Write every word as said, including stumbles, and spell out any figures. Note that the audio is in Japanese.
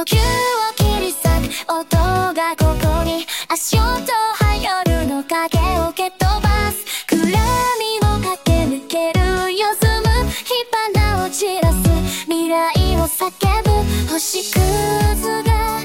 吸を切り裂く音がここに足音は夜の影を蹴飛ばす暗闇を駆け抜ける夜空む火花を散らす未来を叫ぶ星屑が